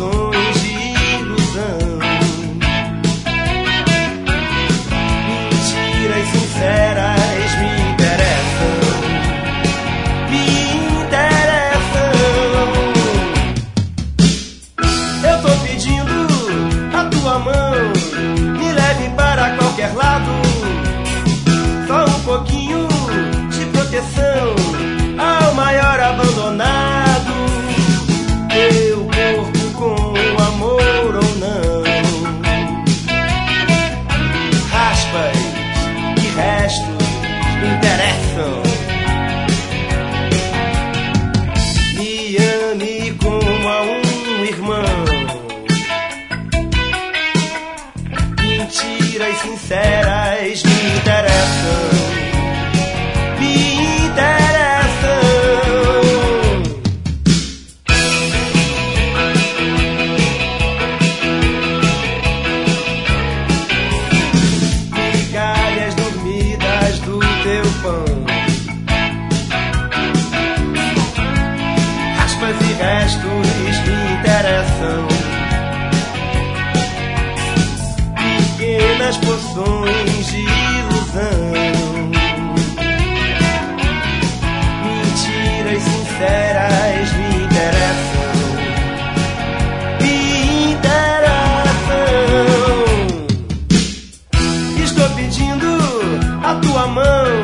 poções de ilusão. Mentiras sinceras me interessam, me interessam. Eu tô pedindo a tua mão, me leve para qualquer lado. Só um pouquinho de proteção ao maior abandonado. Teu corpo com amor ou não. Raspas e restos interessam. Me ame como a um irmão. Mentiras sinceras me interessam, me interessam. Migalhas dormidas do teu pão, raspas e restos me interessam. Pequenas poções de ilusão. Mentiras sinceras me interessam, me interessam. Estou pedindo a tua mão,